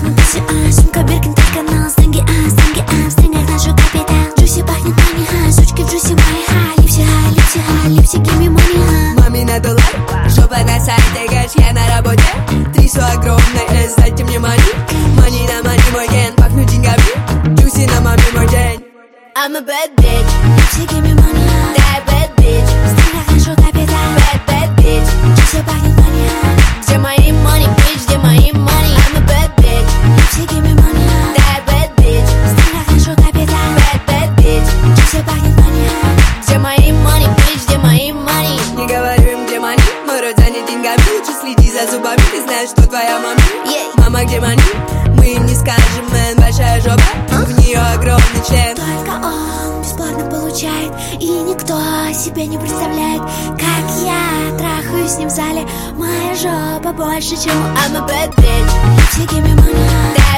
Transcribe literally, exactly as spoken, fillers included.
на тусе, а сумка Биркин, только на стенге, а стенге, а в стрингах нашу капитан. Джуси пахнет мани, ха, сучки в джуси мои, ха. Липси, ха, липси, ха, липси, give me money, ха. Мамина доллар, жопа на сайте, гаш, я на работе. Трясу огромный эс, дайте мне мани. Мани на мани мой ген, пахну деньгами. Джуси на маме мой день. I'm a bad bitch, Липси, give me money, ха. that bad bitch. В стрингах нашу капитан. Bad, bad bitch. Джуси пахнет мани, ха. Где мои money, bitch, где мои money? I'm a bad bitch, Липси, give me money, ха. that bad bitch. В стрингах нашу капитан. Bad, bad bitch. Джуси пахнет мани, ха. Где мои money, bitch, где мои money? Не говорю им, где money, мой рот занят деньгами. Лучше следи за зубами, ты знаешь, что твоя мама. Yeah. Мама, где money? Мы им не скажем, мэн, большая жопа. В нее огромный член. Только он бесплатно получает, и никто себе не представляет, как я трахаюсь с ним в зале. Моя жопа больше, чем у I'm a bad bitch, Липси, give me money, ха. that